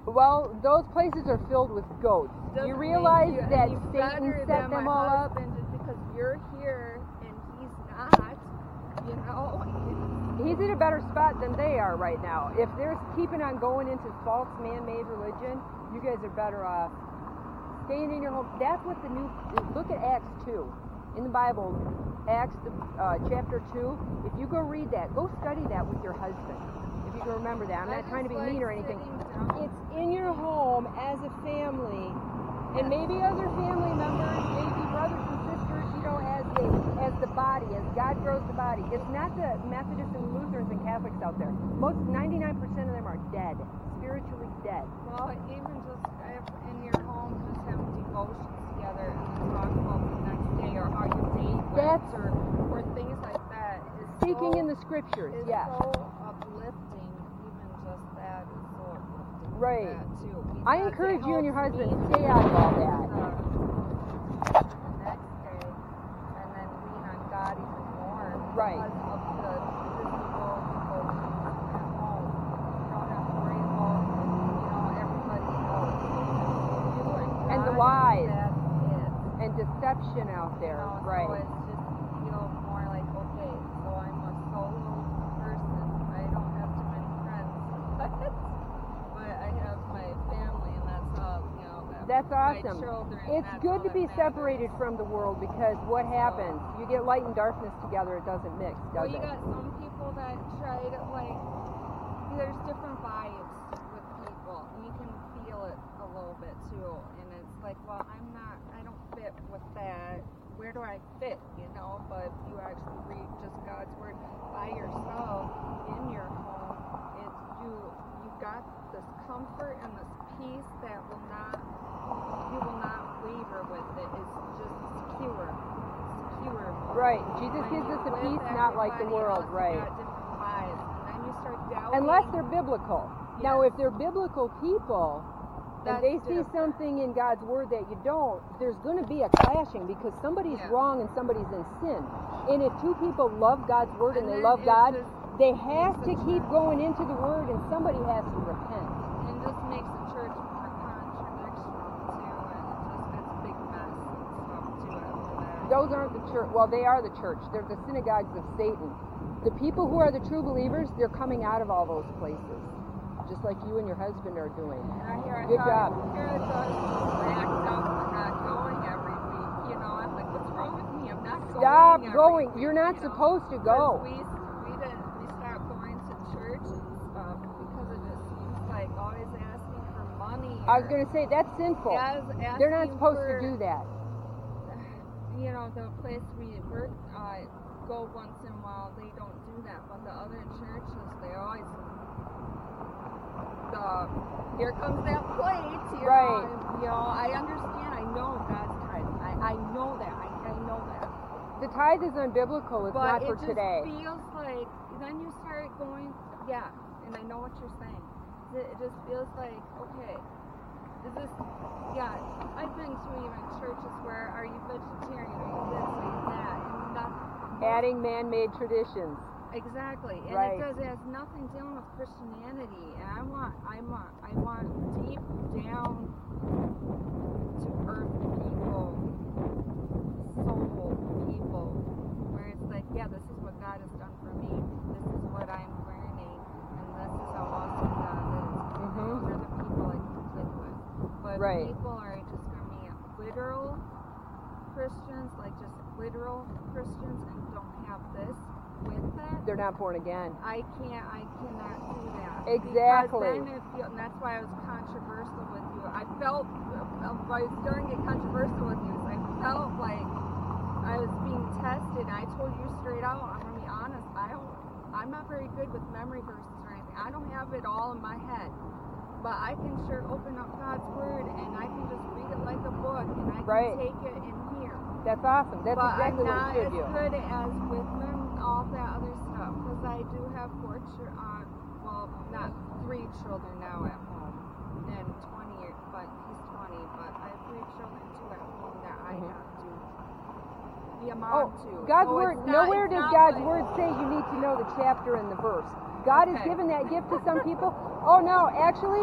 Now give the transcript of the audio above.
Well, those places are filled with goats. You realize that Satan set them all up? Just because you're here and he's not, you know. He's in a better spot than they are right now. If they're keeping on going into false man-made religion, you guys are better off staying in your home. That's what look at Acts 2. In the Bible, Acts chapter 2, if you go read that, go study that with your husband. If you can remember that. I'm not trying to be mean or anything. It's in your home as a family, and maybe other family members, maybe brothers and sisters, you know, as the body, as God grows the body. It's not the Methodists and Lutherans and Catholics out there. 99% of them are dead, spiritually dead. Well, even just in your home, just having devotions together and then talk about the next day or how your day went or things like that. Speaking in the scriptures, yes. It's so uplifting. Even just that is so uplifting. Right. That too, I encourage you and your husband to stay out of all that. The next day, and then lean on God even more. Right. Because of the physical devotions at home. You don't have to worry about, you know, everybody else. You and the lies and deception out there. You know, right. So it's just, you know, more like, okay, so I'm a solo person. I don't have too many friends. But I have my family, and that's all, you know. That's awesome. My children. It's good to be separated from the world, because what happens? You get light and darkness together, it doesn't mix, does it? Well, you got some people that try to, like, there's different vibes with people, and you can feel it a little bit too. And it's like, well, I don't fit with that. Where do I fit, you know? But if you actually read just God's word by yourself in your home, it's you got this comfort and this peace that you will not waver with it. It's just secure. Right. Jesus gives us a peace not like the world, right? Different vibes. And then you start doubting. Unless they're biblical. Yes. Now, if they're biblical people, and they see something in God's word that you don't, there's going to be a clashing, because somebody's wrong and somebody's in sin. And if two people love God's word and they love God, they have to keep going into the word, and somebody has to repent. And just makes the church more contradictional too, and it's a big mess and stuff too after that. Those aren't the church. Well, they are the church. They're the synagogues of Satan. The people who are the true believers, they're coming out of all those places, just like you and your husband are doing. Good job. Here I thought backed up for not going every week. You know, I'm like, what's wrong with me? I'm not going. Stop going. Week, You're not supposed to go. We stopped going to church and stuff because it just seems like always asking for money. I was going to say, that's sinful. They're not supposed to do that. You know, the place we work, go once in a while, they don't do that. But the other churches, they always, here comes that plate. Right. You know, I understand. I know God's tithe. I know that. I know that. The tithe is unbiblical. It's not for today. But it just feels like, then you start going, and I know what you're saying. It just feels like, okay, is this, I've been to even churches where, are you vegetarian, are you this, are you that, and nothing. Adding man-made traditions. Exactly, and right. It has nothing dealing with Christianity, and I want deep down to earth people, soul people, where it's like, this is what God has done for me, this is what I'm learning, and this is how awesome God is. Those are the people I can click with. But people are just going to be literal Christians, like just literal Christians, and don't have this with that. They're not born again. I cannot do that. Exactly. And that's why I was controversial with you. I felt, I was starting to get controversial with you, I felt like I was being tested. I told you straight out, I'm going to be honest, I'm not very good with memory verses or anything. I don't have it all in my head. But I can sure open up God's word, and I can just read it like a book, and I can take it in here. That's awesome. That's exactly what you should do. But I'm not as good as with all that other stuff, because I do have 4 children, well, not 3 children now at home, and 20 years, but he's 20, but I have 3 children too at home that I have to be a mom to. God's word, nowhere does God's word say you need to know the chapter and the verse. God has given that gift to some people. Oh no, actually,